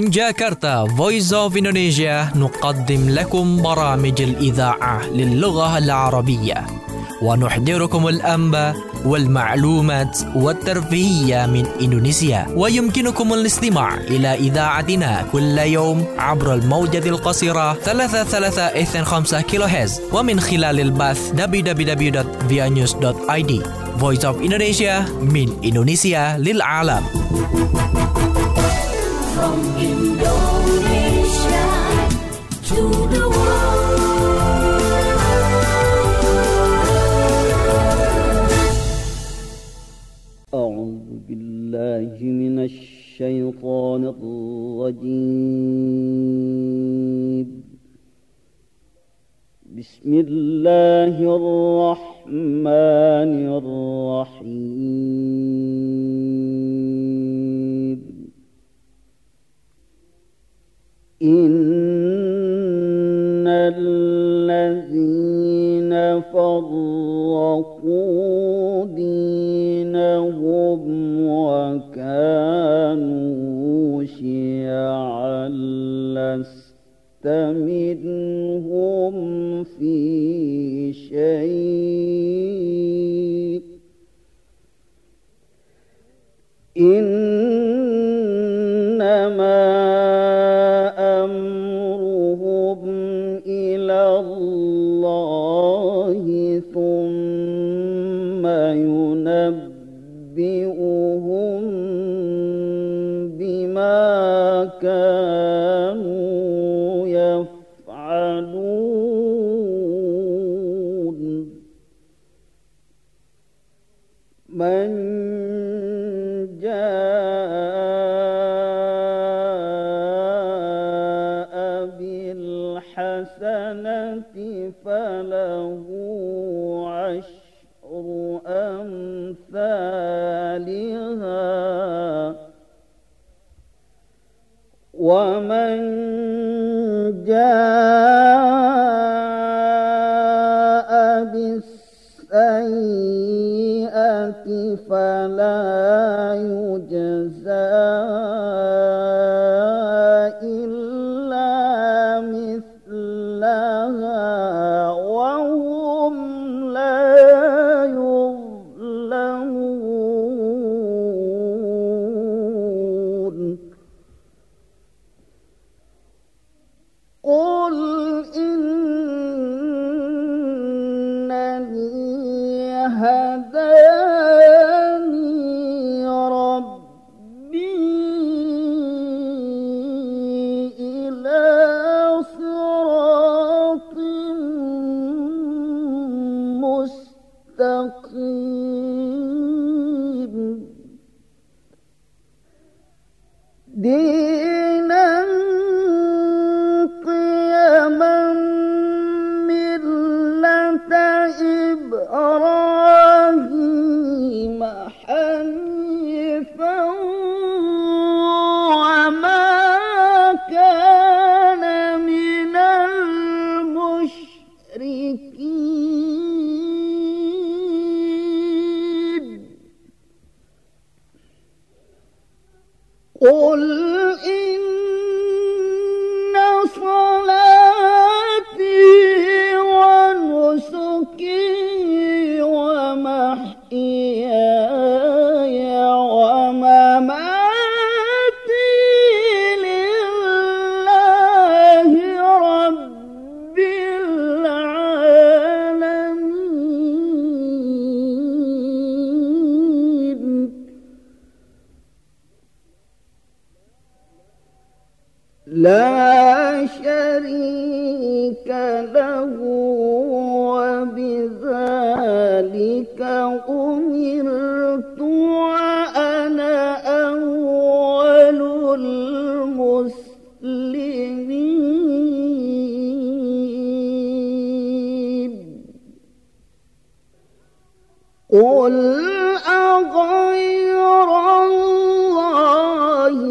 من جاكرتا Voice of Indonesia نقدم لكم برامج الإذاعة للغة العربية ونحضركم الأنباء والمعلومات والترفيهية من إندونيسيا. ويمكنكم الاستماع إلى إذاعتنا كل يوم عبر الموجة القصيرة 3325 كيلوهرتز ومن خلال البث www.vianews.id. Voice of Indonesia من إندونيسيا للعالم. From Indonesia to the world. أعوذ بالله من الشيطان الرجيم. بسم الله الرحمن الرحيم. إن الذين فرقوا دينهم وكانوا شيعا لست منهم في شيء إنما أمرهم إلى الله ثم ينبئهم بما كانوا يفعلون. من جاء بالحسنة فله عشر أمثالها ومن جاء بالسيئة فلا يجزى إلا مثلها وهم لا يظلمون. قل إنني هداني ربي إلى صراط مستقيم دينا قيما ملة إبراهيم حنيفا وما كان من المشركين. قل إن صلاتي ونسكي ومحياي ومماتي لله رب العالمين. لا شريك له وبذلك أمرت وأنا أول المسلمين. قل أغير الله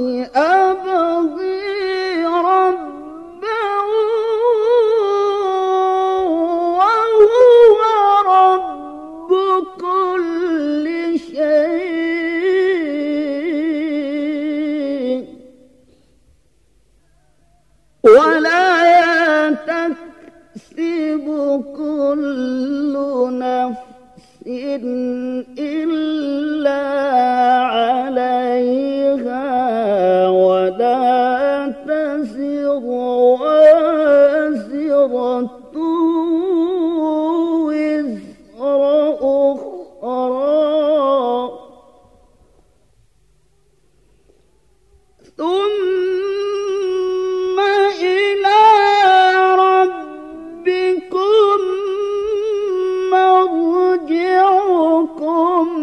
أبغي ربا وهو رب كل شيء كل نفس إلا عليها ولا تزر وازرة وزر أخرى ثم إلى ربكم مرجعكم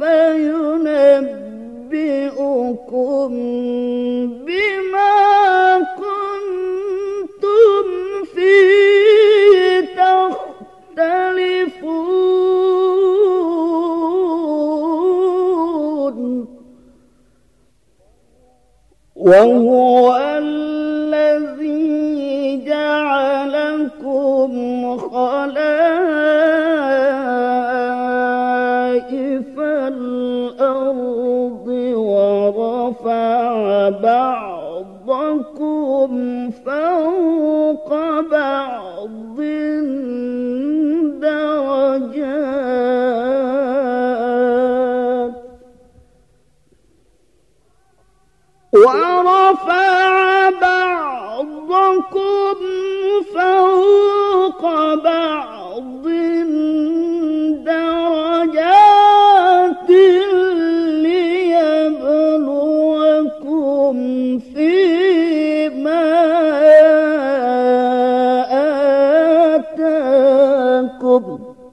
فينبئكم بما كنتم فيه تختلفون وهو الذي جعلكم خلائف الأرض ورفع بعضكم فوق بعض درجات ورفع بعضكم فوق بعض درجات ليبلوكم فيما آتاكم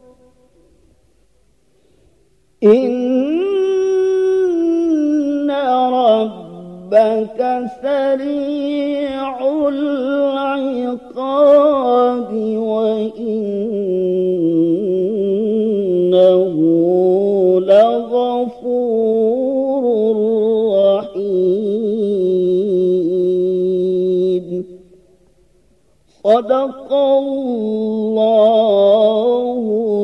إن ربك سريع العقاب وإنه لغفور رحيم صدق الله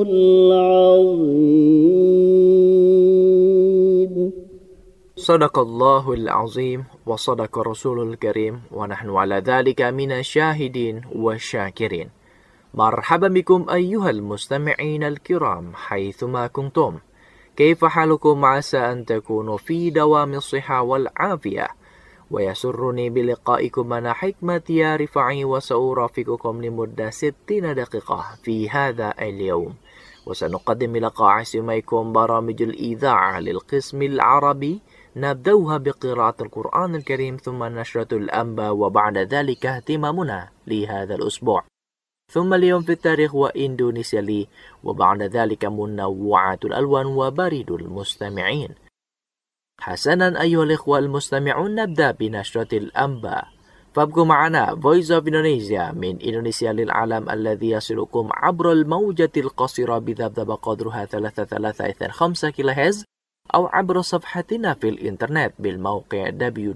العظيم. صدق الله العظيم وصدق رسول الكريم ونحن على ذلك من الشاهدين والشاكرين. مرحبا بكم أيها المستمعين الكرام حيثما كنتم. كيف حالكم؟ عسى أن تكونوا في دوام الصحة والعافية، ويسرني بلقائكم أنا حكمة يا رفاعي، وسأرافقكم لمدة 60 دقيقة في هذا اليوم، وسنقدم لقاء سمعكم برامج الإذاعة للقسم العربي، نبدأها بقراءة القرآن الكريم ثم نشرة الأنباء، وبعد ذلك اهتمامنا لهذا الأسبوع، ثم اليوم في التاريخ وإندونيسيا لي، وبعد ذلك منوعات الألوان وبريد المستمعين. حسنا أيها الإخوة المستمعون، نبدأ بنشرة الأنباء، فابقوا معنا Voice of Indonesia من إندونيسيا للعالم الذي يصلكم عبر الموجة القصيرة بذبذب قدرها 3325 كيلوهرتز، أو عبر صفحتنا في الإنترنت بالموقع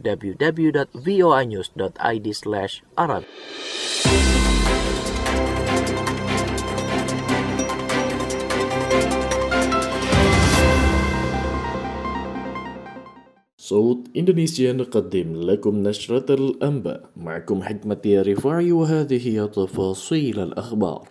www.voanews.id/arab. صوت إندونيسيا نقدم لكم نشرة الأنباء، معكم حكمة رفاعي، وهذه هي تفاصيل الأخبار.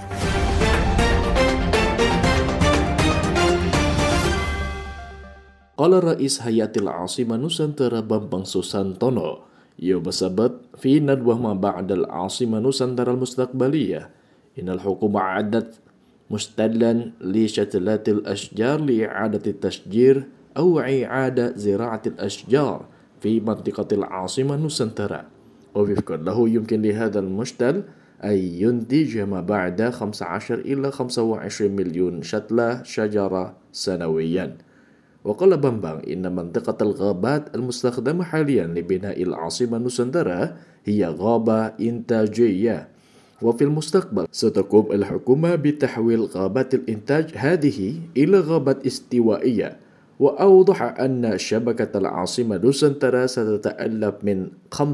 قال رئيس هيئة العاصمة نusantara بامبانغ سوسانتونو يوم السبت في ندوة ما بعد العاصمة نusantara المستقبلية إن الحكومة أعدت مستلا لشتلات الأشجار لإعادة التشجير أو إعادة زراعة الأشجار في منطقة العاصمة نusantara، ووفقا له يمكن لهذا المشتل أن ينتج ما بعد 15 إلى 25 مليون شتلة شجرة سنويا. وقال بامبانغ إن منطقة الغابات المستخدمة حاليا لبناء العاصمة نusantara هي غابة إنتاجية، وفي المستقبل ستقوم الحكومة بتحويل غابات الإنتاج هذه إلى غابات استوائية. وأوضح أن شبكة العاصمة نusantara ستتألف من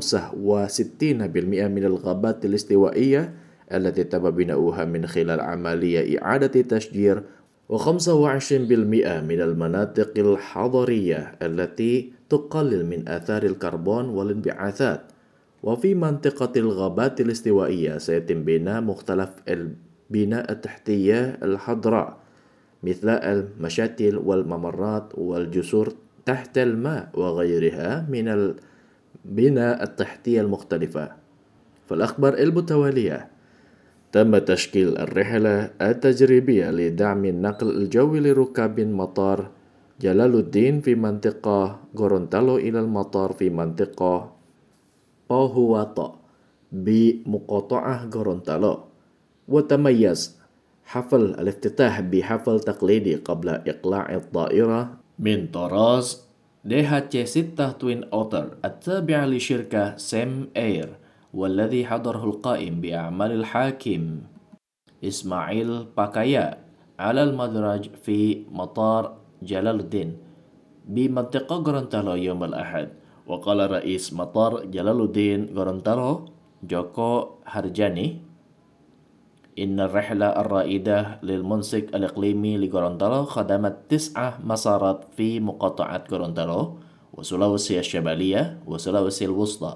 65% من الغابات الاستوائية التي تم بناؤها من خلال عملية إعادة تشجير، و25% من المناطق الحضرية التي تقلل من آثار الكربون والانبعاثات. وفي منطقة الغابات الاستوائية سيتم بناء مختلف بناء التحتية الحضراء مثل المشاتل والممرات والجسور تحت الماء وغيرها من البناء التحتية المختلفة. فالأخبار المتوالية: تم تشكيل الرحلة التجريبية لدعم النقل الجوي لركاب مطار جلال الدين في منطقة غورونتالو إلى المطار في منطقة بوهواتا بمقاطعة غورونتالو. وتميز حفل الافتتاح بحفل تقليدي قبل إقلاع الطائرة من طراز DHC-6 توين أوتر التابع لشركة سيم إير، والذي حضره القائم بأعمال الحاكم إسماعيل باكايا على المدرج في مطار جلال الدين بمنطقة غورونتالو يوم الأحد. وقال رئيس مطار جلال الدين غورونتالو جوكو هرجاني إن الرحلة الرائدة للمنسك الإقليمي لغورونتالو خدمت 9 مسارات في مقاطعة غورونتالو وسلاوسي الشمالية وسلاوسي الوسطى.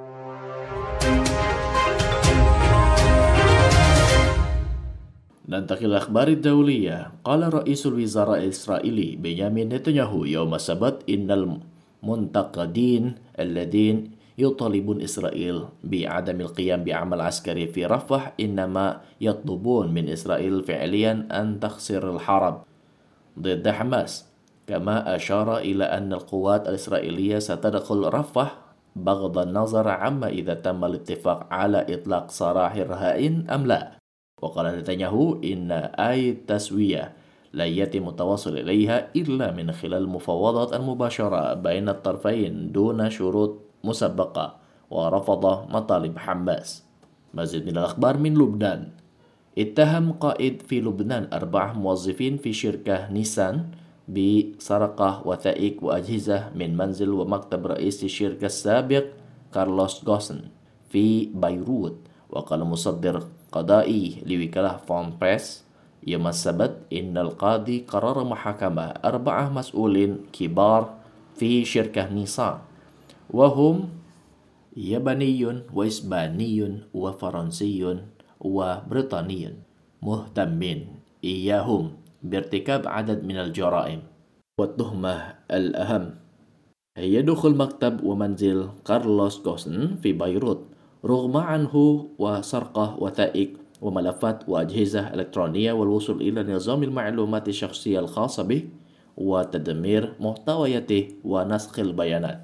ننتقل إلى الأخبار الدولية. قال رئيس الوزراء الإسرائيلي بنيامين نتنياهو يوم السبت إن المنتقدين الذين يطالبون إسرائيل بعدم القيام بعمل عسكري في رفح إنما يطلبون من إسرائيل فعليا أن تخسر الحرب ضد حماس. كما أشار إلى أن القوات الإسرائيلية ستدخل رفح بغض النظر عما إذا تم الاتفاق على إطلاق سراح الرهائن أم لا. وقال نتنياهو إن أي تسوية لا يتم التوصل إليها إلا من خلال المفاوضات المباشرة بين الطرفين دون شروط مسبقة، ورفض مطالب حماس. مزيد من الأخبار من لبنان. اتهم قائد في لبنان 4 موظفين في شركة نيسان بسرقة وثائق وأجهزة من منزل ومكتب رئيس الشركة السابق كارلوس غوسن في بيروت. وقال مصدر قضائي لوكالة فون بريس يوم السبت إن القاضي قرر محاكمة 4 مسؤولين كبار في شركة نيسان، وهم ياباني وإسباني وفرنسي وبريطاني، مهتمين إياهم بارتكاب عدد من الجرائم. والتهمة الأهم هي دخول مكتب ومنزل كارلوس غوسن في بيروت رغم عنه وسرقة وثائق وملفات وأجهزة إلكترونية والوصول إلى نظام المعلومات الشخصية الخاصة به وتدمير محتوياته ونسخ البيانات.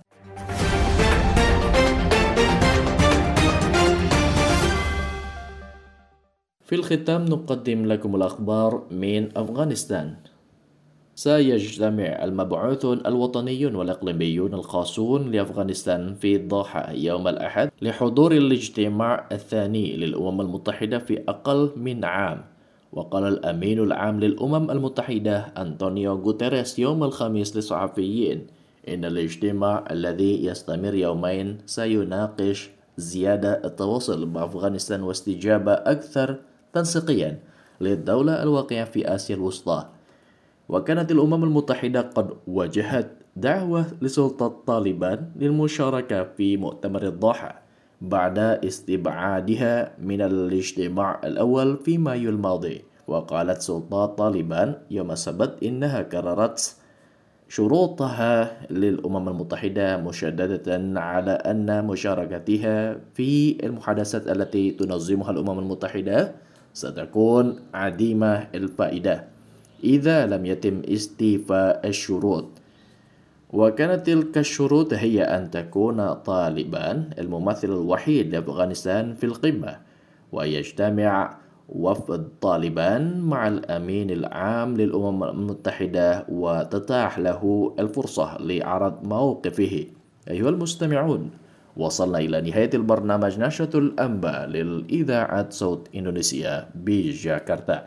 في الختام نقدم لكم الأخبار من أفغانستان. سيجتمع المبعوثون الوطنيون والإقليميون الخاصون لأفغانستان في الضاحة يوم الأحد لحضور الاجتماع الثاني للأمم المتحدة في أقل من عام. وقال الأمين العام للأمم المتحدة أنطونيو غوتيريس يوم الخميس للصحفيين إن الاجتماع الذي يستمر يومين سيناقش زيادة التواصل مع أفغانستان واستجابة أكثر تنسيقيا للدولة الواقعة في آسيا الوسطى. وكانت الأمم المتحدة قد وجهت دعوة لسلطة طالبان للمشاركة في مؤتمر الضاحة بعد استبعادها من الاجتماع الأول في مايو الماضي. وقالت سلطات طالبان يوم السبت إنها كررت شروطها للأمم المتحدة مشددة على أن مشاركتها في المحادثات التي تنظمها الأمم المتحدة ستكون عديمة الفائدة إذا لم يتم استيفاء الشروط. وكانت تلك الشروط هي أن تكون طالبان الممثل الوحيد لأفغانستان في القمة، ويجتمع وفد طالبان مع الأمين العام للأمم المتحدة وتتاح له الفرصة لعرض موقفه. أيها المستمعون، وصلنا إلى نهاية البرنامج نشرة الأنباء للإذاعة صوت إندونيسيا بجاكرتا.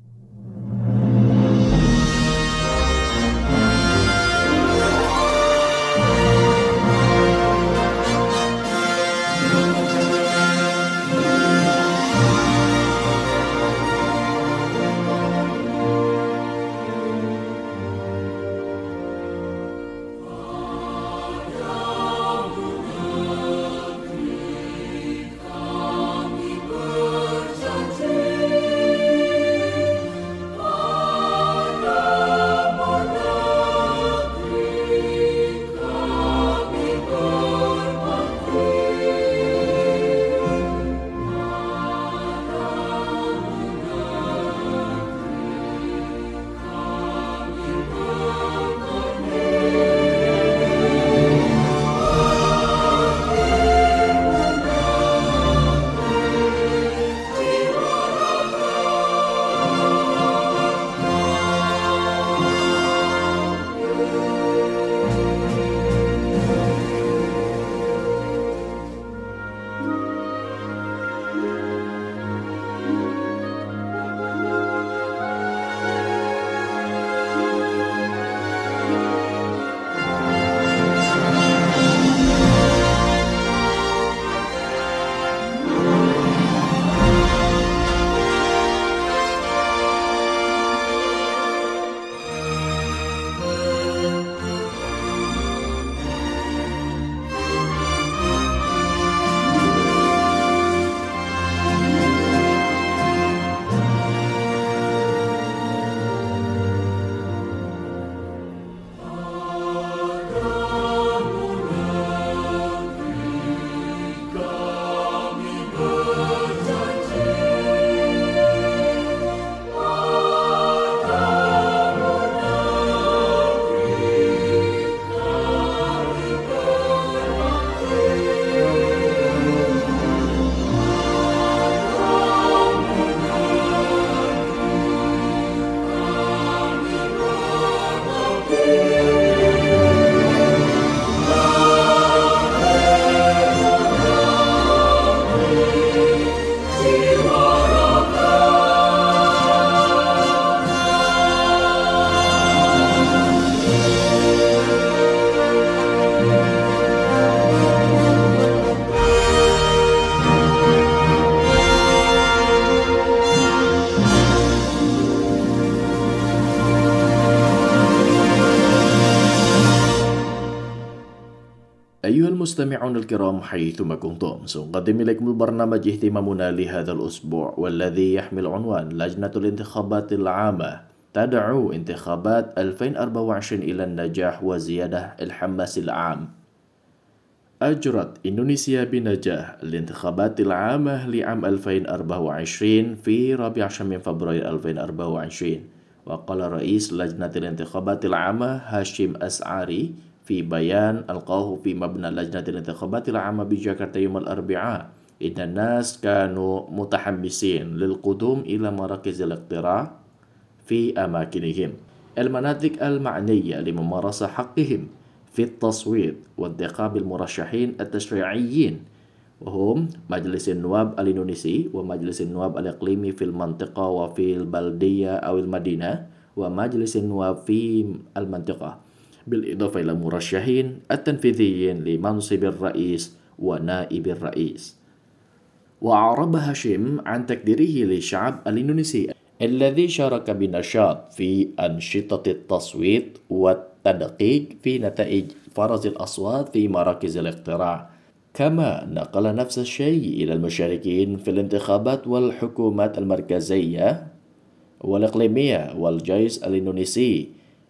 المستمعون الكرام حيثما كنتم، سنقدم إليكم البرنامج اهتمامنا لهذا الأسبوع، والذي يحمل عنوان لجنة الانتخابات العامة تدعو انتخابات 2024 إلى النجاح وزيادة الحماس العام. أجرت إندونيسيا بنجاح الانتخابات العامة لعام 2024 في 14 فبراير 2024. وقال رئيس لجنة الانتخابات العامة هاشم أسعاري في بيان ألقاه في مبنى لجنة الانتخابات العامة بجاكرتا يوم الأربعاء إن الناس كانوا متحمسين للقدوم إلى مراكز الاقتراع في أماكنهم المناطق المعنية لممارسة حقهم في التصويت وانتخاب المرشحين التشريعيين، وهم مجلس النواب الإندونيسي ومجلس النواب الإقليمي في المنطقة وفي البلدية أو المدينة ومجلس النواب في المنطقة، بالإضافة إلى المرشحين التنفيذيين لمنصب الرئيس ونائب الرئيس. وأعرب هاشم عن تقديره للشعب الإندونيسي الذي شارك بنشاط في أنشطة التصويت والتدقيق في نتائج فرز الأصوات في مراكز الاقتراع، كما نقل نفس الشيء إلى المشاركين في الانتخابات والحكومات المركزية والإقليمية والجيش الإندونيسي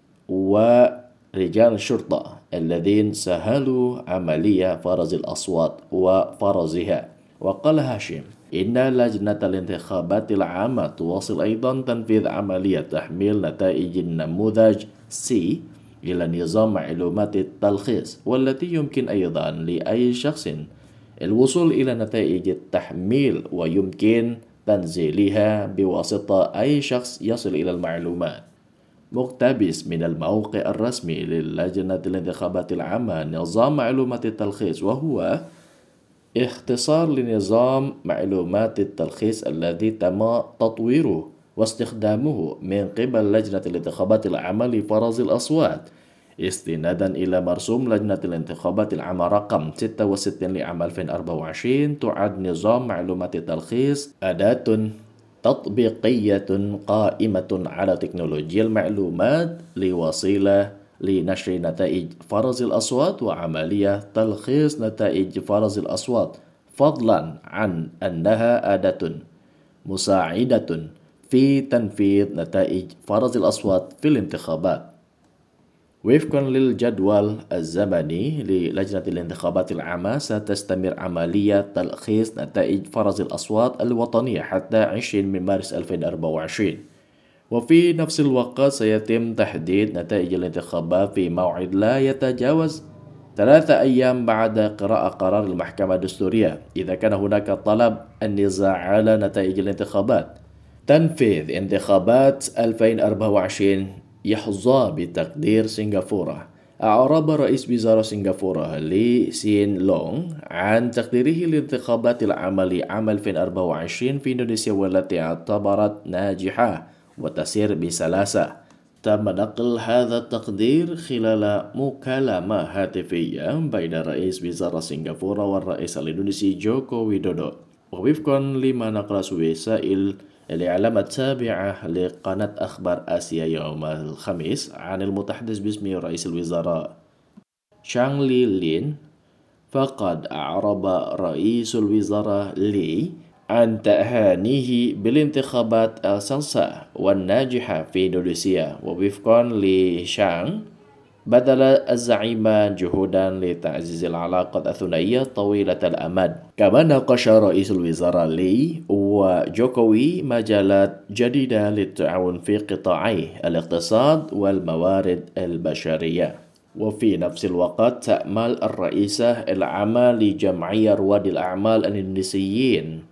ورجال الشرطة الذين سهلوا عملية فرز الأصوات وفرزها. وقال هاشم إن لجنة الانتخابات العامة تواصل أيضا تنفيذ عملية تحميل نتائج النموذج C إلى نظام معلومات التلخيص، والتي يمكن أيضا لأي شخص الوصول إلى نتائج التحميل ويمكن تنزيلها بواسطة أي شخص يصل إلى المعلومات. مقتبس من الموقع الرسمي للجنة الانتخابات العامة نظام معلومات التلخيص، وهو اختصار لنظام معلومات التلخيص الذي تم تطويره واستخدامه من قبل لجنة الانتخابات العامة لفرز الأصوات استنادا إلى مرسوم لجنة الانتخابات العامة رقم 66 لعام 2024. تعد نظام معلومات التلخيص أداة تطبيقية قائمة على تكنولوجيا المعلومات لوسيلة لنشر نتائج فرز الأصوات وعملية تلخيص نتائج فرز الأصوات، فضلا عن أنها أداة مساعدة في تنفيذ نتائج فرز الأصوات في الانتخابات. وفقا للجدول الزمني للجنة الانتخابات العامة، ستستمر عملية تلخيص نتائج فرز الأصوات الوطنية حتى 20 من مارس 2024. وفي نفس الوقت سيتم تحديد نتائج الانتخابات في موعد لا يتجاوز 3 أيام بعد قراءة قرار المحكمة الدستورية إذا كان هناك طلب النزاع على نتائج الانتخابات. تنفيذ انتخابات 2024 يحظى بتقدير سنغافورة. أعرب رئيس وزراء سنغافورة لي سين لونغ عن تقديره للانتخابات العامة لعام 2024 في إندونيسيا، والتي اعتبرت ناجحة وتسير بسلاسة. تم نقل هذا التقدير خلال مكالمة هاتفية بين رئيس وزراء سنغافورة والرئيس الإندونيسي جوكو ويدودو. ووفقا لما نقل وسائل الإعلام التابعة لقناة أخبار آسيا يوم الخميس عن المتحدث باسم رئيس الوزراء شانغ لي لين، فقد أعرب رئيس الوزراء لي عن تهانيه بالانتخابات الصلصة والناجحة في إندونيسيا. ووفقا لشانغ، بذل الزعيم جهودا لتعزيز العلاقات الثنائية طويلة الأمد. كما ناقش رئيس الوزراء لي وجوكوي مجالات جديدة للتعاون في قطاعي الاقتصاد والموارد البشرية. وفي نفس الوقت تأمل الرئيسة العامة لجمعية رواد الأعمال الإندونيسيين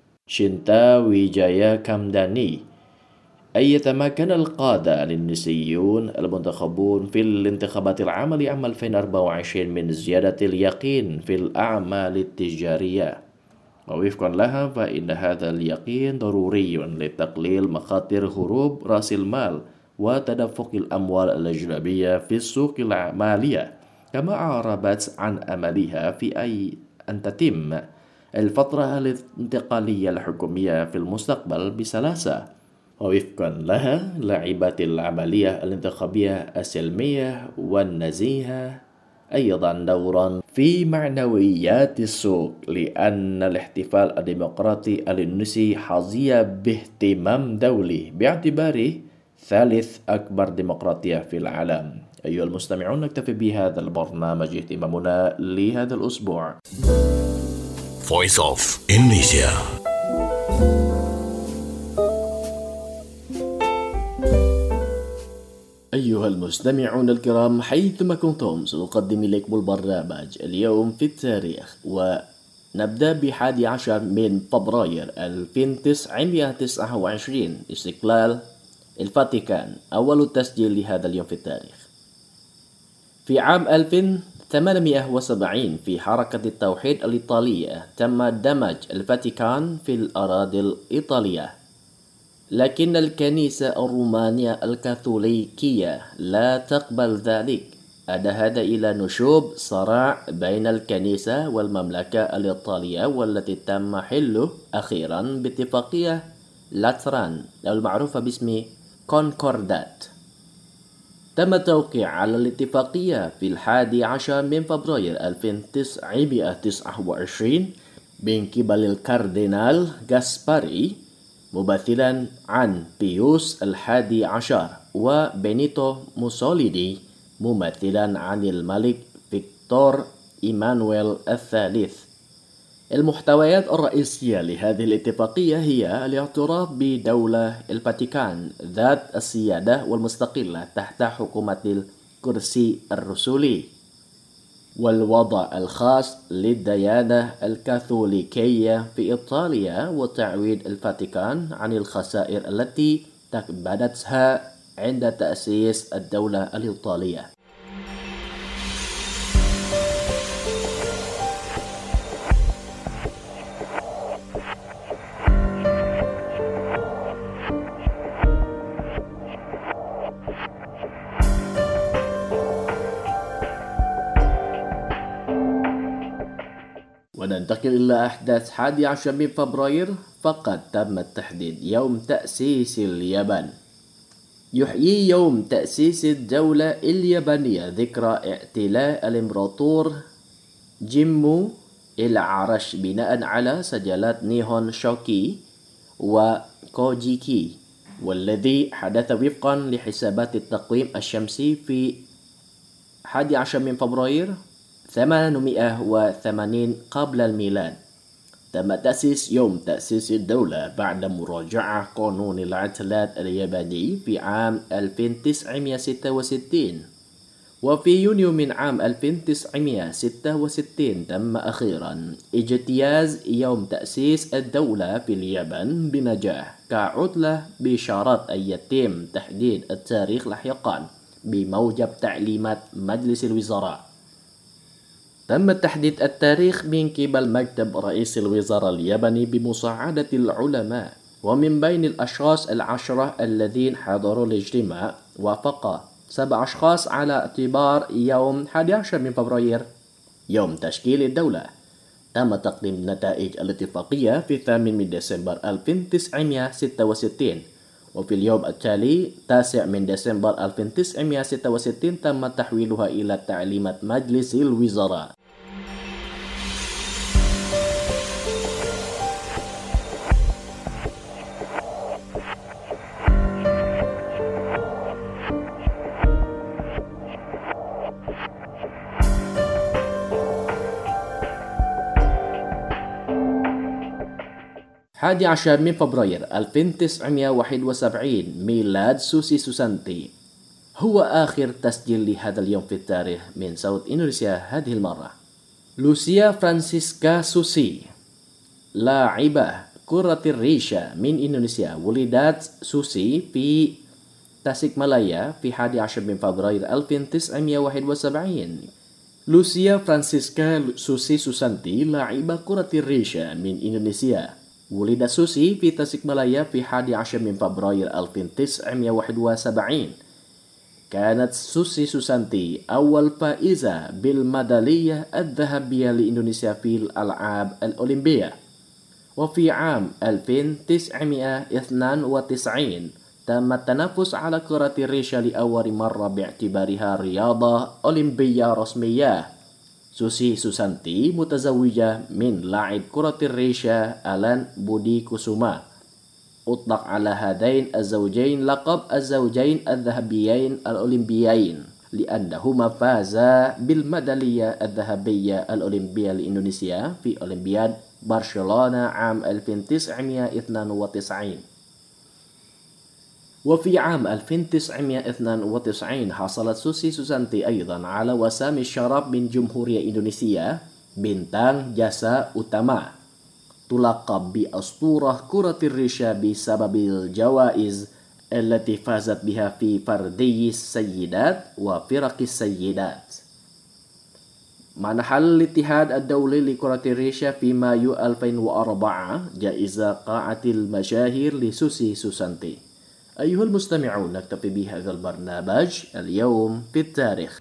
شينتا ويجايا كامداني أن يتمكن القادة الإندونيسيون المنتخبون في الانتخابات العامة لعام 2024 من زيادة اليقين في الأعمال التجارية. ووفقا لها فإن هذا اليقين ضروري لتقليل مخاطر هروب رأس المال وتدفق الأموال الأجنبية في السوق المالية. كما أعربت عن أملها في أن تتم الفترة الانتقالية الحكومية في المستقبل بسلاسة. ووفقا لها لعبت العملية الانتخابية السلمية والنزيهة أيضا دورا في معنويات السوق، لأن الاحتفال الديمقراطي الإندونيسي حظي باهتمام دولي باعتباره ثالث أكبر ديمقراطية في العالم. أيها المستمعون، نكتفي بهذا البرنامج اهتمامنا لهذا الأسبوع. Voice of Indonesia. أيها المستمعون الكرام، حيثما كنتم سنقدم إليكم البرنامج اليوم في التاريخ، ونبدأ ب11 من فبراير 1929 استقلال الفاتيكان، أول تسجيل لهذا اليوم في التاريخ. في عام 1870 في حركة التوحيد الإيطالية تم دمج الفاتيكان في الأراضي الإيطالية، لكن الكنيسة الرومانية الكاثوليكية لا تقبل ذلك. أدى هذا إلى نشوب صراع بين الكنيسة والمملكة الإيطالية، والتي تم حله أخيرا باتفاقية لاتران المعروفة باسم كونكوردات. تم التوقيع على الاتفاقية في 11 من فبراير 1929 من قبل الكاردينال غاسباري ممثلا عن بيوس 11 وبينيتو موسوليني ممثلا عن الملك فيكتور إيمانويل الثالث. المحتويات الرئيسية لهذه الاتفاقية هي الاعتراف بدولة الفاتيكان ذات السيادة والمستقلة تحت حكومة الكرسي الرسولي، والوضع الخاص للديانة الكاثوليكية في إيطاليا، وتعويض الفاتيكان عن الخسائر التي تكبدتها عند تأسيس الدولة الإيطالية. وننتقل إلى أحداث 11 من فبراير، فقد تم تحديد يوم تأسيس اليابان. يحيي يوم تأسيس الدولة اليابانية ذكرى اعتلاء الإمبراطور جيمو العرش بناء على سجلات نيهون شوكي وكوجيكي، والذي حدث وفقا لحسابات التقويم الشمسي في 11 من فبراير 880 قبل الميلاد. تم تأسيس يوم تأسيس الدولة بعد مراجعة قانون الاعتلاء الياباني في عام 1966، وفي يونيو من عام 1966 تم أخيرا اجتياز يوم تأسيس الدولة في اليابان بنجاح كعطلة بشرط أن يتم تحديد التاريخ لاحقا بموجب تعليمات مجلس الوزراء. تم تحديد التاريخ من قبل مكتب رئيس الوزراء الياباني بمساعدة العلماء، ومن بين الأشخاص 10 الذين حضروا الاجتماع وافق 7 أشخاص على اعتبار يوم 11 من فبراير يوم تشكيل الدولة. تم تقديم نتائج الاتفاقية في 8 من ديسمبر 1966، وفي اليوم التالي 9 من ديسمبر 1966 تم تحويلها إلى تعليمات مجلس الوزراء. حادي عشر من فبراير 1971 ميلاد سوسي سوسانتي، هو آخر تسجيل لهذا اليوم في التاريخ من صوت إندونيسيا هذه المرة. لوسيا فرانسيسكا سوسي، لاعبة كرة الريشة من إندونيسيا، ولدت سوسي في تاسيكمالايا في 11 من فبراير 1971. لوسيا فرانسيسكا سوسي سوسانتي لاعبة كرة الريشة من إندونيسيا، ولد سوسي في تاسيكمالايا في 11 من فبراير 1971. كانت سوسي سوسانتي أول فائزة بالميدالية الذهبية لإندونيسيا في الألعاب الأولمبية. وفي عام 1992 تم التنافس على كرة الريشة لأول مرة باعتبارها رياضة أولمبية رسمية. سوسي سوسانتي متزوجة من لاعب كرة الريشة ألان بودي كوسوما. أطلق على هذين الزوجين لقب الزوجين الذهبيين الأولمبيين لأنهما فازا بالميدالية الذهبية الأولمبية لإندونيسيا في أولمبياد برشلونة عام 1992. وفي عام 1992 حصلت سوسي سوسانتي أيضا على وسام الشرف من جمهورية إندونيسيا بنتان جاسا أوتاما، تلقب بأسطورة كرة الريشة بسبب الجوائز التي فازت بها في فردي السيدات وفرق السيدات. منح الاتحاد الدولي لكرة الريشة في مايو 2004 جائزة قاعة المشاهير لسوسي سوسانتي. أيها المستمعون، نكتفي بهذا البرنامج اليوم في التاريخ.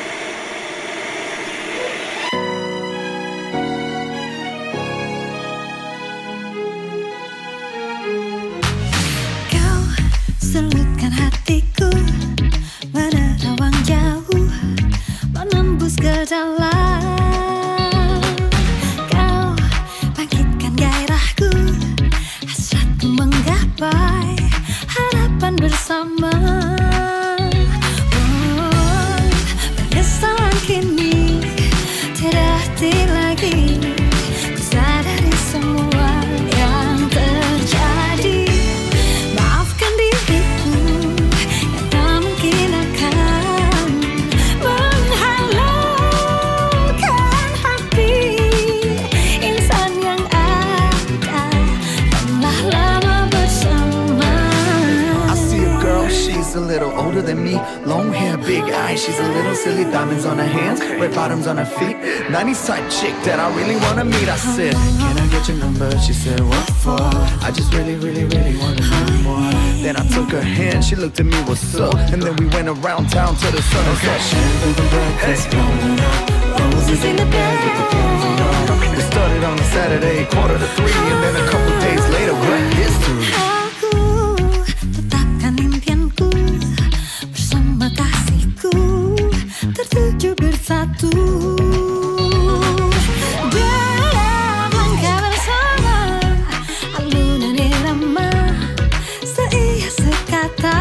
Kau selutkan hatiku menerawang jauh, menembus ke dalam. Kau bangkitkan gairahku, hasratku menggapai harapan bersama. Penyesalan kini tiada arti lagi. Ku sadari semua yang terjadi. Maafkan diriku yang tak mungkin akan menghalaukan hati insan yang ada telah lama bersama. I see a girl, she's a little older than me. Long hair, big eyes, she's a little silly. Diamonds on her hands, red bottoms on her feet. 90s type chick that I really wanna meet. I said, can I get your number? She said, what for? I just really, really, really wanna know more. Then I took her hand, she looked at me, what's up? And then we went around town till the sun is set. Champagne for breakfast, roses in the bed with the candles on. It started on a Saturday, 2:45, and then a couple days later, what history? Aku tetapkan impianku bersama kasihku, tertuju bersatu dalam langkah bersama. Alunan irama seia sekata.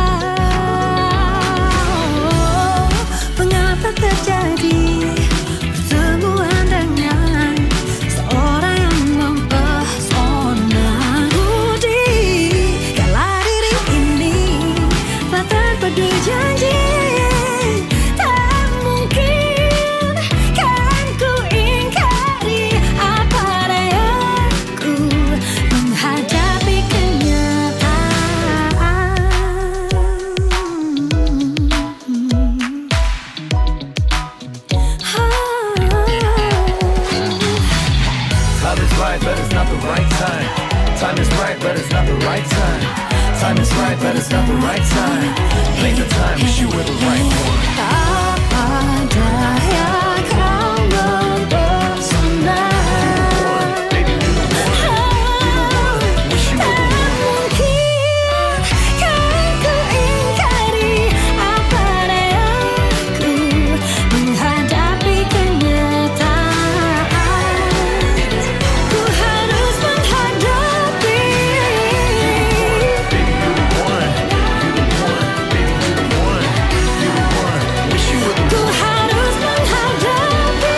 Mengapa terjadi pertemuan dengan seorang yang mempesona? Budi kala diri ini telah terpadu janji. Tak mungkin kan ku ingkari apa dayaku menghadapi kenyataan. Time is right, but it's not the right time. Time is right, but it's not the right time. Time is right, but it's not the right time. Make the time, wish you were the right one. Tak daya kau mempesona. Baby, you the one. Wish you were the one. Mungkin kan ku ingkari apa dayaku menghadapi kenyataan. Ku harus menghadapi. Baby, you the one. You the one. Baby, you the one. You the one. Wish you were the Ku one. harus menghadapi.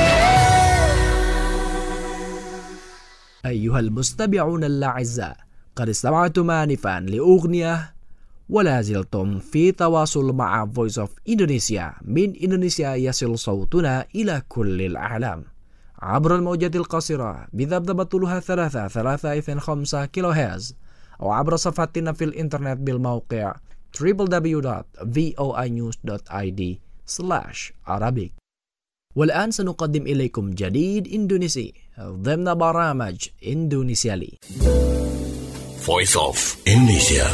أيها المستمعون الأعزاء، قد استمعتم آنفا لأغنية ولا زلتم في تواصل مع Voice of Indonesia. من إندونيسيا يصل صوتنا إلى كل العالم عبر الموجات القصيرة بذبذبة طولها 3.5 كيلو هرتز، أو عبر صفحتنا في الإنترنت بالموقع www.voinews.id/Arabic. والآن سنقدم إليكم جديد إندونيسي ضمن برامج إندونيسيالي. Voice of Indonesia.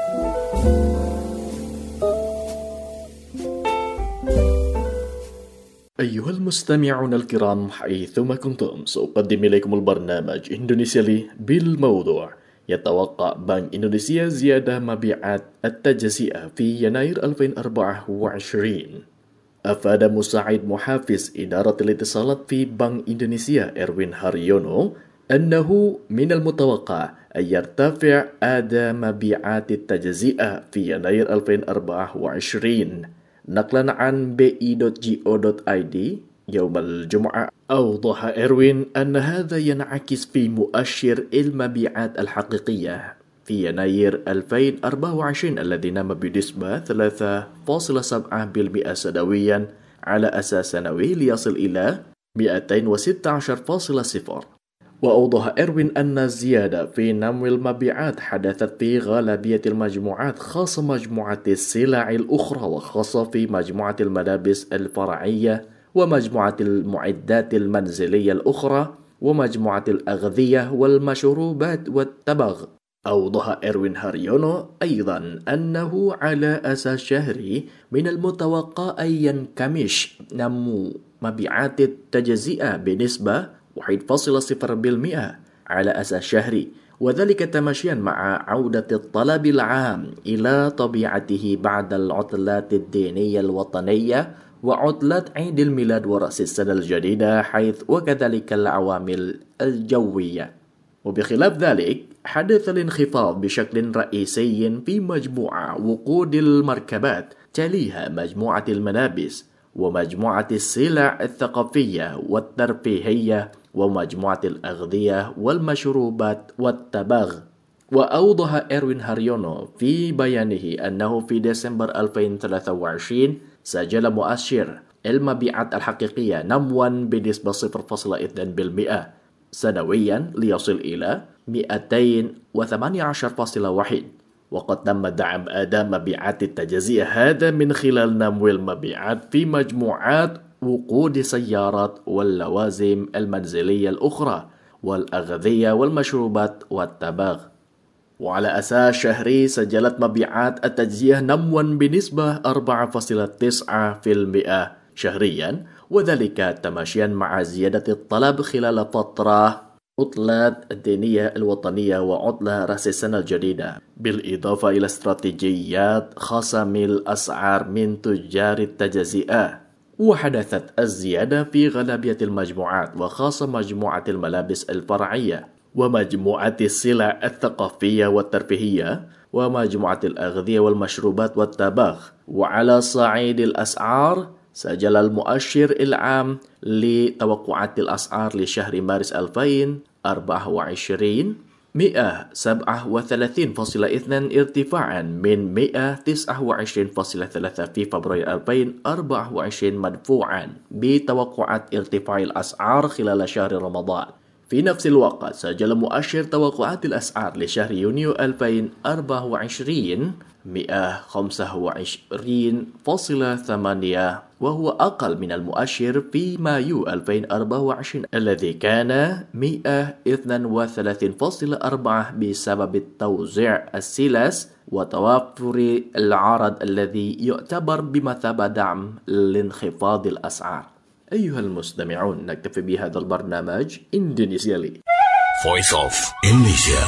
أيها المستمعون الكرام حيثما كنتم، سأقدم إليكم البرنامج إندونيسيالي بالموضوع يتوقع بنك إندونيسيا زيادة مبيعات التجزئة في يناير 2024. أفاد مساعد محافظ إدارة الاتصالات في بنك إندونيسيا إروين هاريونو أنه من المتوقع أن يرتفع أداء مبيعات التجزئة في يناير 2024. نقلا عن bi.go.id يوم الجمعة، أوضح إروين أن هذا ينعكس في مؤشر المبيعات الحقيقية في يناير 2024 الذي نما بنسبة 3.7% سنويا على أساس سنوي ليصل إلى 216.0. وأوضح إروين أن الزيادة في نمو المبيعات حدثت في غالبية المجموعات، خاصة مجموعة السلع الأخرى، وخاصة في مجموعة الملابس الفرعية ومجموعة المعدات المنزلية الأخرى ومجموعة الأغذية والمشروبات والتبغ. أوضح إروين هاريونو أيضا أنه على أساس شهري من المتوقع أن ينكمش نمو مبيعات التجزئة بنسبة 1.0% على أساس شهري، وذلك تماشيا مع عودة الطلب العام إلى طبيعته بعد العطلات الدينية الوطنية وعطلة عيد الميلاد ورأس السنة الجديدة وكذلك العوامل الجوية. وبخلاف ذلك حدث الانخفاض بشكل رئيسي في مجموعة وقود المركبات، تليها مجموعة الملابس ومجموعة السلع الثقافية والترفيهية ومجموعة الأغذية والمشروبات والتبغ. وأوضح إروين هاريونو في بيانه أنه في ديسمبر 2023 سجل مؤشر المبيعات الحقيقية نموا بنسبة 0.2% سنويا ليصل إلى 218.1، وقد تم دعم أداء مبيعات التجزئة هذا من خلال نمو المبيعات في مجموعات وقود السيارات واللوازم المنزلية الأخرى والأغذية والمشروبات والتبغ. وعلى أساس شهري سجلت مبيعات التجزئة نموا بنسبة 4.9% شهريا، وذلك تماشيا مع زيادة الطلب خلال فترة عطلة الدينية الوطنية وعطلة رأس السنة الجديدة، بالإضافة إلى استراتيجيات خصم الأسعار من تجار التجزئة. وحدثت الزيادة في غالبية المجموعات وخاصة مجموعة الملابس الفرعية ومجموعة السلع الثقافية والترفيهية ومجموعة الأغذية والمشروبات والتبغ. وعلى صعيد الأسعار سجل المؤشر العام لتوقعات الأسعار لشهر مارس 2024 137.2 ارتفاعا من 129.3 في فبراير 2024 مدفوعا بتوقعات ارتفاع الأسعار خلال شهر رمضان. في نفس الوقت سجل مؤشر توقعات الأسعار لشهر يونيو 2024 125.8 وهو أقل من المؤشر في مايو 2024 الذي كان 132.4 بسبب التوزيع السلس وتوافر العرض الذي يعتبر بمثابة دعم لانخفاض الأسعار. أيها المستمعون، نكتفي بهذا البرنامج إندونيسيا لي Voice of Indonesia.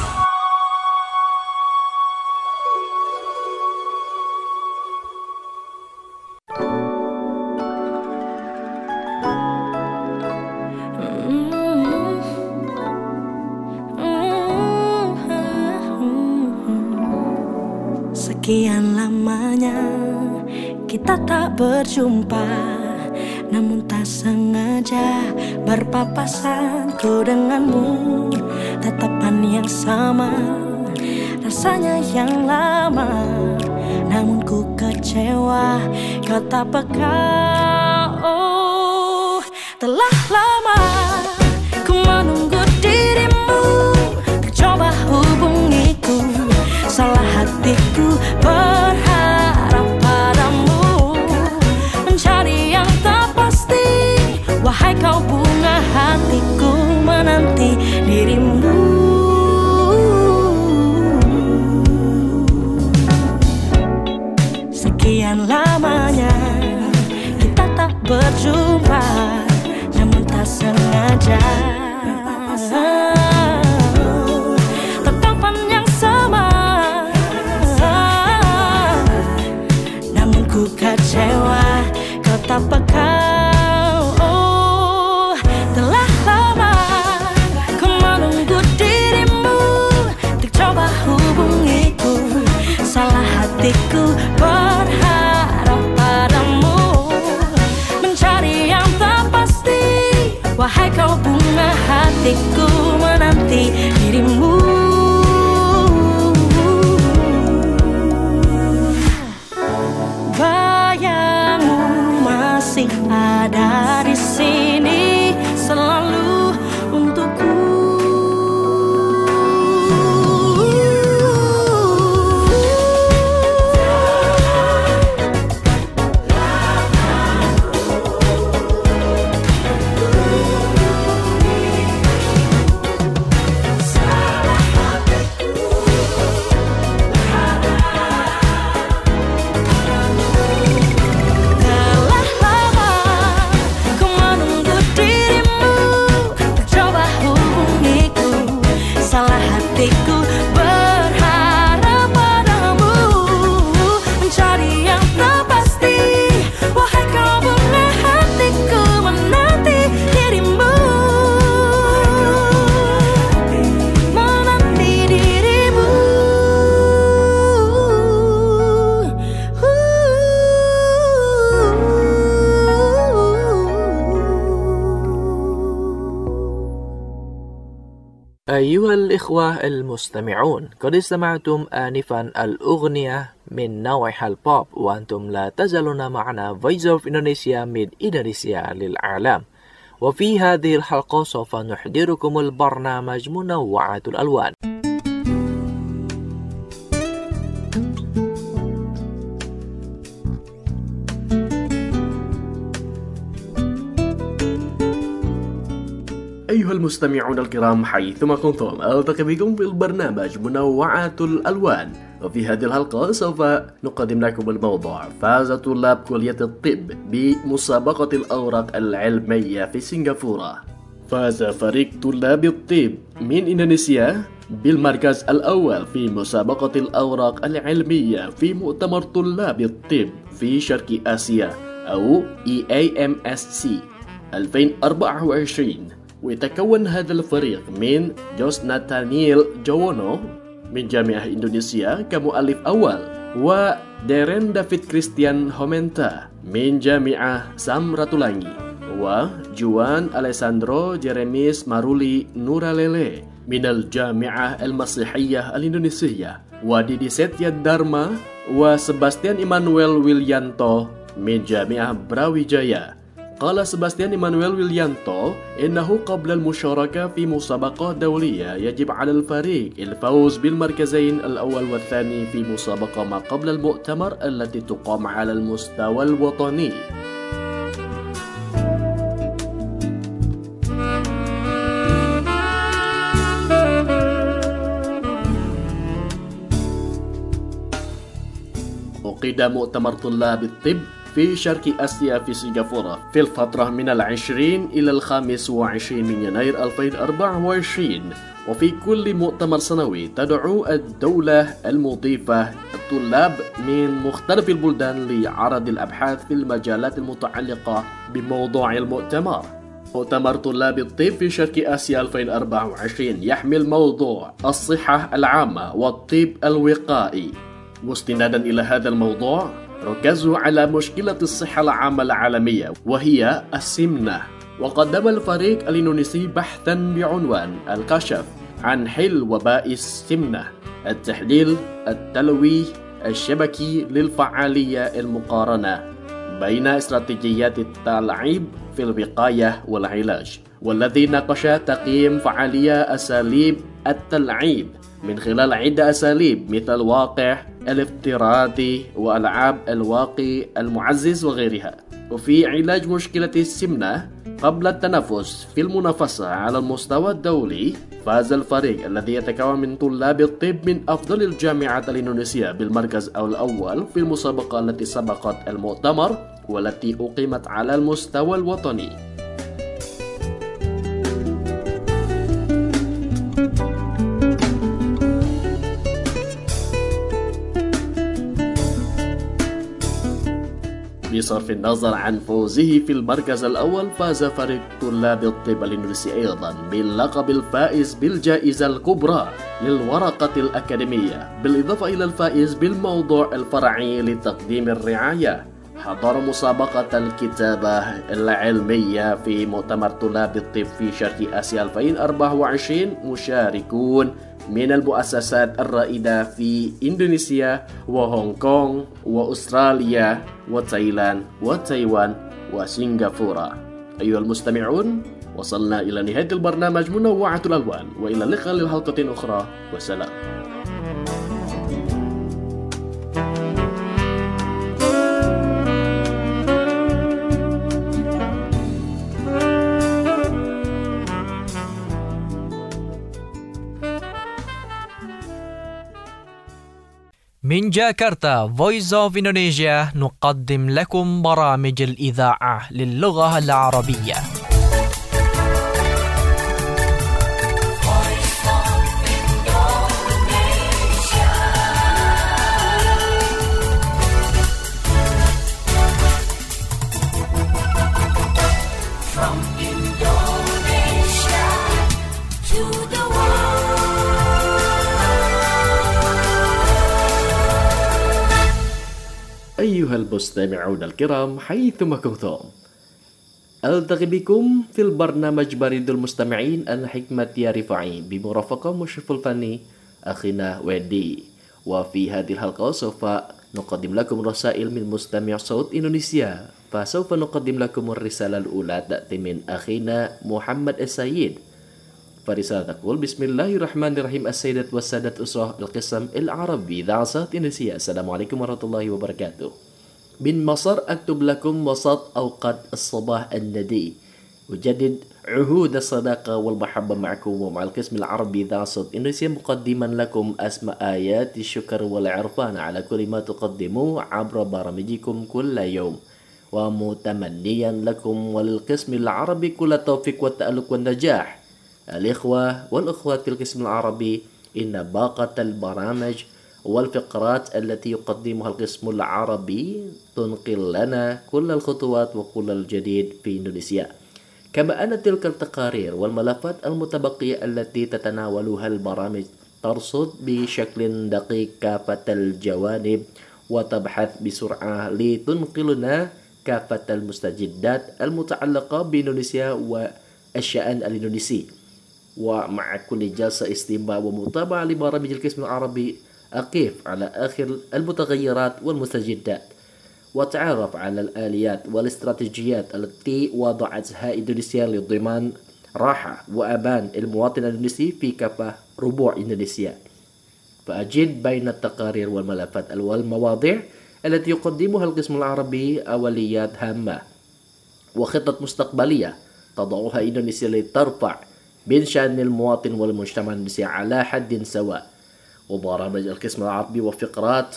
Sekian lamanya kita tak berjumpa, namun tak sengaja berpapasan ku denganmu. Tatapan yang sama, rasanya yang lama, namun ku kecewa kau tak peka. Oh, telah lama ku menunggu dirimu, ku coba hubungiku, salah hatiku berharap padamu, mencari yang tak pasti. Wahai kau bunga hatiku, menanti dirimu. Sekian lamanya kita tak berjumpa, namun tak sengaja. Tatapan yang kecewa, kau tak peka. Oh, telah lama ku menunggu dirimu untuk coba hubungiku. Salah hatiku berharap padamu, mencari yang tak pasti. Wahai kau bunga hatiku, menanti dirimu. Bayangmu masih ada di sini, selalu untukku. أيها الإخوة المستمعون، قد استمعتم آنفا الأغنية من نوعها البوب، وأنتم لا تزالون معنا Voice of Indonesia من إندونيسيا للعالم. وفي هذه الحلقة سوف نحضركم البرنامج منوعات الألوان. أيها المستمعون الكرام حيثما كنتم، ألتقي بكم في البرنامج منوعات الألوان. وفي هذه الحلقة سوف نقدم لكم الموضوع: فاز طلاب كلية الطب بمسابقة الأوراق العلمية في سنغافورة. فاز فريق طلاب الطب من إندونيسيا بالمركز الأول في مسابقة الأوراق العلمية في مؤتمر طلاب الطب في شرق آسيا أو EAMSC 2024. ويتكون هذا الفريق من جوس ناتانيل جوونو من جامعة إندونيسيا كمؤلف أول، وديرين دافيد كريستيان هومنتا من جامعة سامراتولانgi، وجوان أليساندرو جيريميس مارولي نوراليلي من الجامعة المسيحية الإندونيسية، وديدي سيتيا دارما وسباستيان إيمانويل ويليانتو من جامعة براwijaya. قال سباستيان إيمانويل ويليانتو إنه قبل المشاركة في مسابقة دولية يجب على الفريق الفوز بالمركزين الأول والثاني في مسابقة ما قبل المؤتمر التي تقام على المستوى الوطني. عقد مؤتمر طلاب الطب في شرق آسيا في سنغافورة في الفترة من 20 إلى 25 من يناير 2024. وفي كل مؤتمر سنوي تدعو الدولة المضيفة الطلاب من مختلف البلدان لعرض الأبحاث في المجالات المتعلقة بموضوع المؤتمر. مؤتمر طلاب الطب في شرق آسيا 2024 يحمل موضوع الصحة العامة والطب الوقائي. واستنادا إلى هذا الموضوع ركزوا على مشكلة الصحة العامة العالمية وهي السمنة. وقدم الفريق الإندونيسي بحثا بعنوان الكشف عن حل وباء السمنة، التحليل التلوي الشبكي للفعالية المقارنة بين استراتيجيات التلعيب في الوقاية والعلاج، والذي ناقش تقييم فعالية أساليب التلعيب من خلال عدة أساليب مثل الواقع الافتراضي وألعاب الواقع المعزز وغيرها. وفي علاج مشكلة السمنة قبل التنافس في المنافسة على المستوى الدولي، فاز الفريق الذي يتكون من طلاب الطب من أفضل الجامعات الإندونيسية بالمركز الأول في المسابقة التي سبقت المؤتمر والتي أقيمت على المستوى الوطني. بصرف النظر عن فوزه في المركز الأول، فاز فريق طلاب الطب الإندونيسي أيضا باللقب الفائز بالجائزة الكبرى للورقة الأكاديمية، بالإضافة إلى الفائز بالموضوع الفرعي لتقديم الرعاية. حضر مسابقة الكتابة العلمية في مؤتمر طلاب الطب في شرق آسيا 2024 مشاركون من المؤسسات الرائدة في إندونيسيا وهونغ كونغ وأستراليا وتايلاند وتايوان وسنغافورة. أيها المستمعون، وصلنا إلى نهاية البرنامج منوعة الألوان، وإلى اللقاء للحلقة أخرى، وسلام. من جاكرتا Voice of Indonesia نقدم لكم برامج الإذاعة للغة العربية. From Indonesia to the أيها المستمعون الكرام حيثما كنتم، ألتقي بكم في البرنامج بريد المستمعين الحكمة يا رفاعي بمرافقة مشرف الفني أخينا ودي. وفي هذه الحلقة سوف نقدم لكم رسائل من مستمع صوت إندونيسيا، فسوف نقدم لكم الرسالة الأولى تأتي من أخينا محمد السيد. فرسالة تقول: بسم الله الرحمن الرحيم، السيدة والسادة أسرة القسم العربي إذاعة صوت إندونيسيا، السلام عليكم ورحمة الله وبركاته. من مصر أكتب لكم وسط أوقات الصباح الندي، أجدد عهود الصداقة والمحبة معكم ومع القسم العربي إذاعة صوت إندونيسيا، مقدما لكم أسماء آيات الشكر والعرفان على كل ما تقدموه عبر برامجكم كل يوم، ومتمنيا لكم وللقسم العربي كل التوفيق والتألق والنجاح. الإخوة والأخوات في القسم العربي، إن باقة البرامج والفقرات التي يقدمها القسم العربي تنقل لنا كل الخطوات وكل الجديد في إندونيسيا، كما أن تلك التقارير والملفات المتبقية التي تتناولها البرامج ترصد بشكل دقيق كافة الجوانب وتبحث بسرعة لتنقلنا كافة المستجدات المتعلقة بإندونيسيا والشأن الإندونيسي. ومع كل جلسة استماع ومتابعة لبرامج القسم العربي أقف على آخر المتغيرات والمستجدات، وتعرف على الآليات والاستراتيجيات التي وضعتها إندونيسيا لضمان راحة وأمان المواطن الإندونيسي في كافة ربوع إندونيسيا. فأجد بين التقارير والملفات والمواضيع التي يقدمها القسم العربي أولويات هامة وخطط مستقبلية تضعها إندونيسيا لترفع من شأن المواطن والمجتمع الإندونيسي على حد سواء. وبرامج القسم العربي وفقرات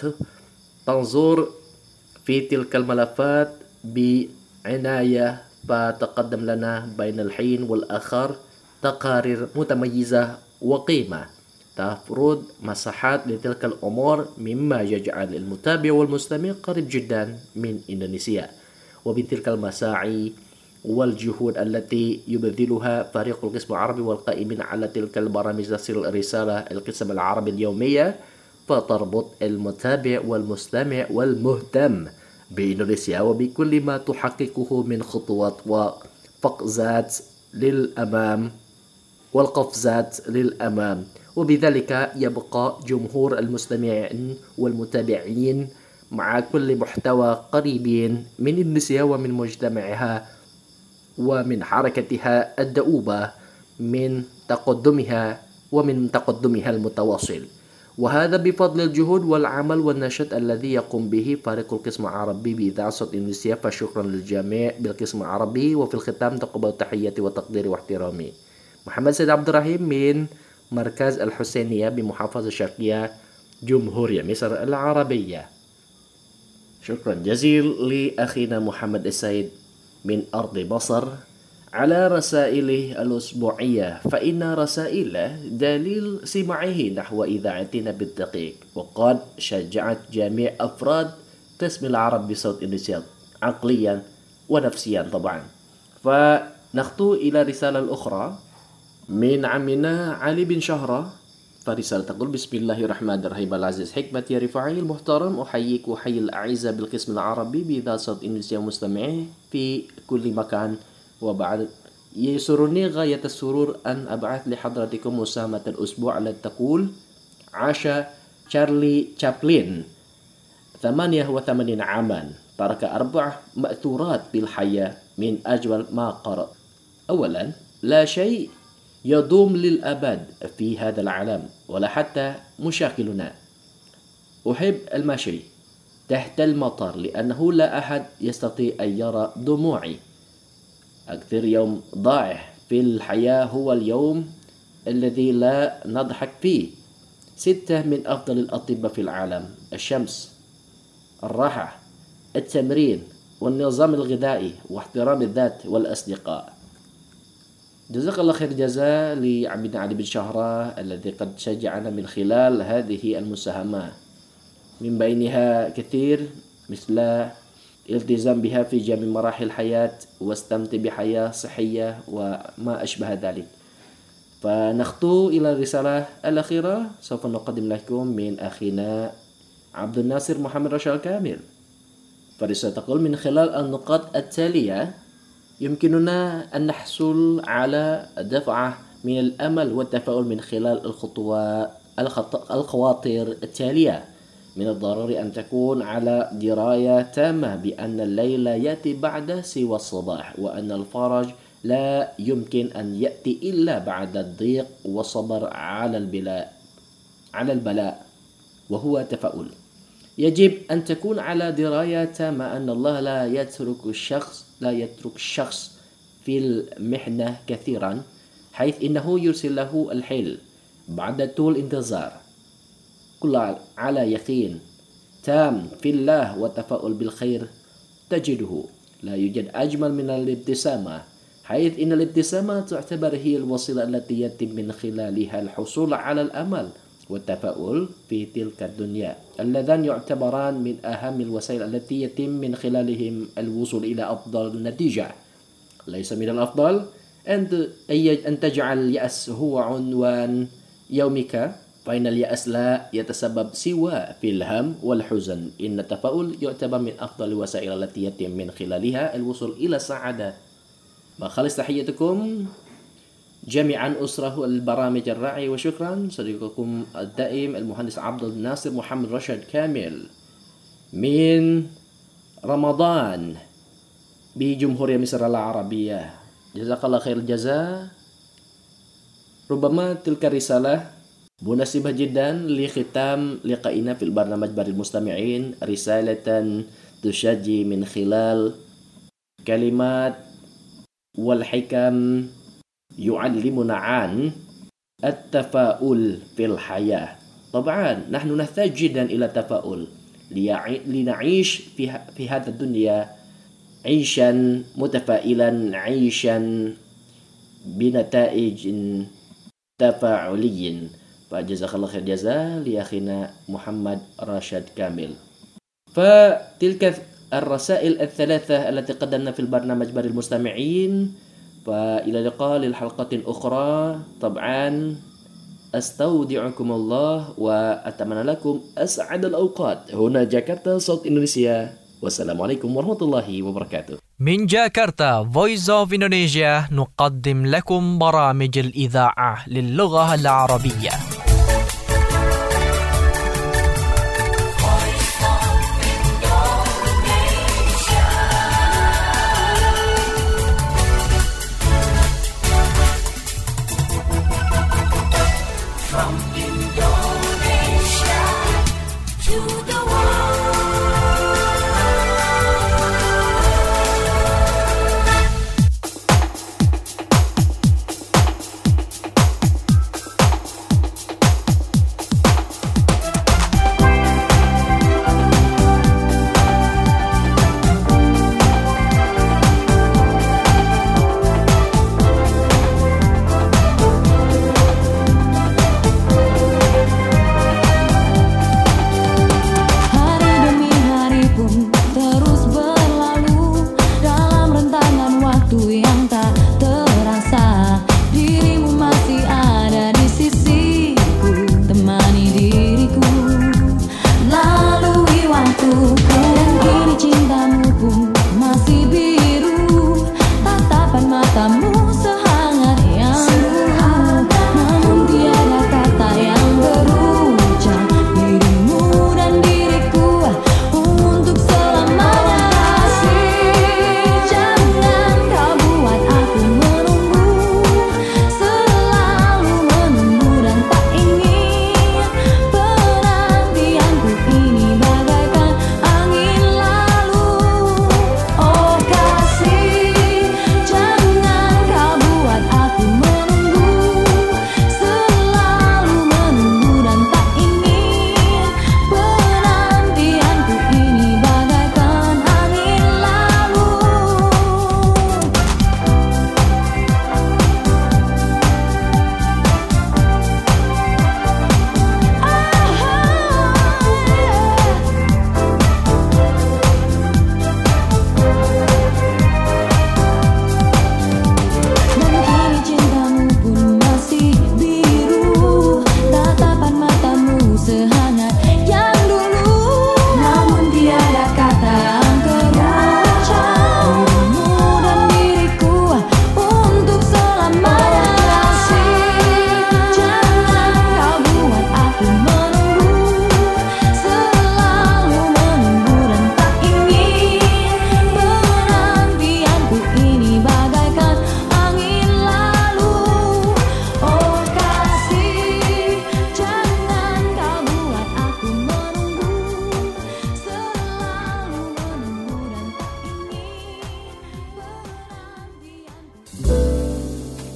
تنظر في تلك الملفات بعناية، فتقدم لنا بين الحين والآخر تقارير متميزة وقيمة تفرض مساحات لتلك الأمور، مما يجعل المتابع والمستمع قريب جدا من إندونيسيا. وبتلك المساعي والجهود التي يبذلها فريق القسم العربي والقائمين على تلك البرامج تصل رسالة القسم العربي اليومية، فتربط المتابع والمستمع والمهتم بإندونيسيا وبكل ما تحققه من خطوات وقفزات للأمام وبذلك يبقى جمهور المستمعين والمتابعين مع كل محتوى قريبين من إندونيسيا ومن مجتمعها ومن حركتها الدؤوبة من تقدمها المتواصل، وهذا بفضل الجهود والعمل والنشاط الذي يقوم به فريق القسم العربي بإذاعة صوت إندونيسيا. فشكرا للجميع بالقسم العربي. وفي الختام تقبل تحياتي وتقديري واحترامي. محمد سيد عبد الرحيم من مركز الحسينية بمحافظة الشرقية جمهورية مصر العربية. شكرا جزيلا لأخينا محمد السيد من أرض مصر على رسائله الأسبوعية، فإن رسائله دليل سماعه نحو إذاعتنا بالدقيق، وقد شجعت جميع أفراد قسم العرب بصوت إندونيسيا عقليا ونفسيا طبعا. فنخطو إلى رسالة الأخرى من عمنا علي بن شهرة، فرسالة تقول: بسم الله الرحمن الرحيم. العزيز حكمة يا رفاعي المحترم، أحييك وأحيي الأعزة بالقسم العربي بإذاعة صوت إندونيسيا مستمعين في كل مكان. وبعد، يسرني غاية السرور أن أبعث لحضرتكم مساهمة الأسبوع التي تقول: عاش تشارلي تشابلين 88 عاما، ترك 4 مأثورات بالحياة من أجمل ما قرأ. أولا، لا شيء يدوم للأبد في هذا العالم ولا حتى مشاكلنا. أحب المشي تحت المطر لأنه لا أحد يستطيع أن يرى دموعي. أكثر يوم ضائع في الحياة هو اليوم الذي لا نضحك فيه. 6 من أفضل الأطباء في العالم: الشمس، الراحة، التمرين، والنظام الغذائي، واحترام الذات والأصدقاء. جزاك الله خير جزاء لعبدنا علي بن شهرة الذي قد شجعنا من خلال هذه المساهمة، من بينها كثير مثل الالتزام بها في جميع مراحل الحياة، واستمتع بحياة صحية وما أشبه ذلك. فنخطو إلى الرسالة الأخيرة سوف نقدم لكم من أخينا عبد الناصر محمد رشاد كامل. فرسالة تقول: من خلال النقاط التالية يمكننا أن نحصل على دفعة من الأمل والتفاؤل من خلال الخواطر التالية. من الضروري أن تكون على دراية تامة بأن الليل لا يأتي بعد سوى الصباح، وأن الفرج لا يمكن أن يأتي إلا بعد الضيق والصبر على البلاء، وهو تفاؤل. يجب أن تكون على دراية تامة أن الله لا يترك الشخص في المحنة كثيرا، حيث إنه يرسل له الحل بعد طول انتظار. كل على يقين تام في الله وتفاؤل بالخير تجده. لا يوجد أجمل من الابتسامة، حيث إن الابتسامة تعتبر هي الوسيلة التي يتم من خلالها الحصول على الأمل والتفاؤل في تلك الدنيا، اللذان يعتبران من أهم الوسائل التي يتم من خلالهم الوصول إلى أفضل النتيجة. ليس من الأفضل أن تجعل اليأس هو عنوان يومك، فإن اليأس لا يتسبب سوى في الهم والحزن. إن التفاؤل يعتبر من أفضل الوسائل التي يتم من خلالها الوصول إلى السعادة. بخالص تحياتكم جميعا أسرة البرامج الراعي، وشكرا. صديقكم الدائم المهندس عبد الناصر محمد رشاد كامل من رمضان بجمهورية مصر العربية. جزاك الله خير الجزاء. ربما تلك الرسالة مناسبة جدا لختام لقائنا في البرنامج بريد المستمعين، رسالة تشجع من خلال كلمات والحكم يعلمنا عن التفاؤل في الحياة. طبعا نحن نحتاج جدا إلى التفاؤل لنعيش في هذا الدنيا عيشا متفائلا، عيشا بنتائج تفاعلي. فجزاك الله خير جزاء لأخينا محمد راشد كامل. فتلك الرسائل الثلاثة التي قدمنا في البرنامج بريد المستمعين. فإلى اللقاء للحلقة أخرى. طبعا أستودعكم الله وأتمنى لكم أسعد الأوقات هنا جاكرتا صوت إندونيسيا، والسلام عليكم ورحمة الله وبركاته. من جاكرتا Voice of Indonesia نقدم لكم برامج الإذاعة للغة العربية.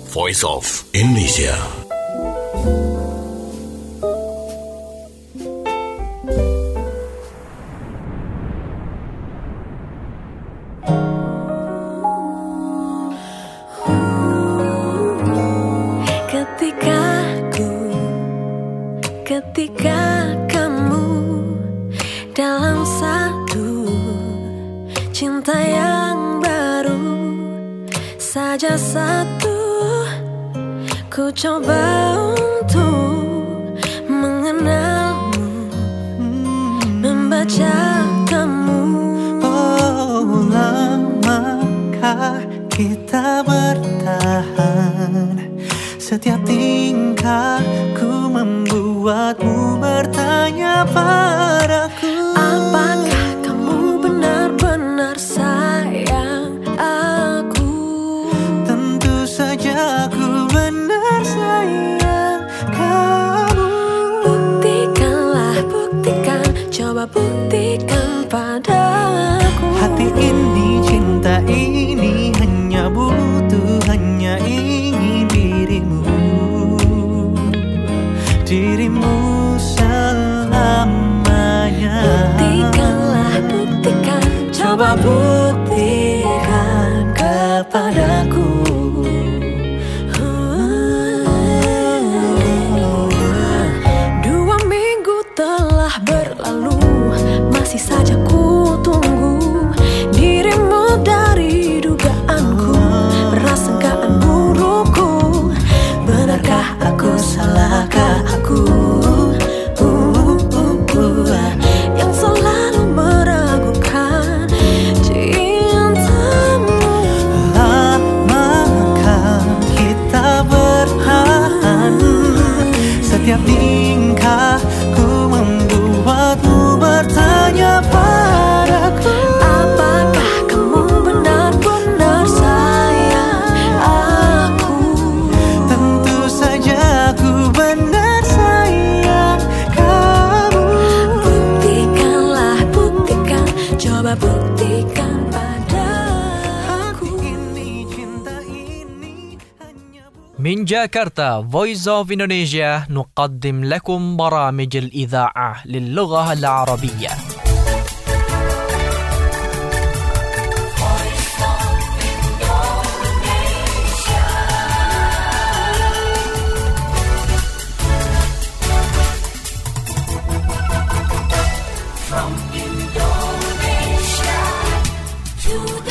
Voice of Indonesia. Ketika kamu dalam satu cinta yang baru saja satu, ku coba untuk mengenalmu, membaca kamu. Oh, lamakah kita bertahan? Setiap tingkahku membuatmu bertanya padaku, apakah kamu benar-benar sayang aku? Tentu saja aku benar sayang kamu. Buktikanlah, buktikan, coba buktikan padaku. Hati ini, cinta ini hanya butuh, hanya ingin dirimu selamanya. Buktikanlah, buktikan, coba buktikan kepadaku. Dua minggu telah berlalu, masih saja ku tunggu dirimu dari dugaanku, perasaan burukku. Benarkah aku, salahkah aku yang selalu meragukan cintamu? Lamakah kita bertahan? Setiap tingkahku membuatmu bertanya padaku, apakah kamu benar-benar sayang aku? Tentu saja aku benar sayang kamu. Buktikanlah, buktikan, coba buktikan padaku. من جاكرتا Voice of Indonesia نقدم لكم برامج الإذاعة للغة العربية. From Indonesia to the